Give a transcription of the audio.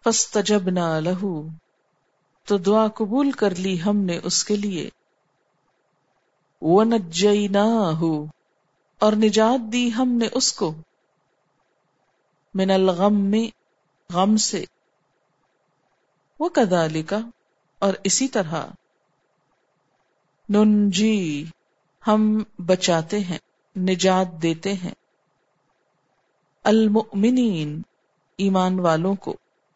फस्तजबना लहू, तो दुआ कबूल कर ली हमने उसके लिए। वनज्जयनाहु, और निजात दी हमने उसको। मिनल गम्मि, गम से। वकदालिका, और इसी तरह। नुनजी, हम बचाते हैं, निजात देते हैं। अल मुमिनीन, ईमान वालों को।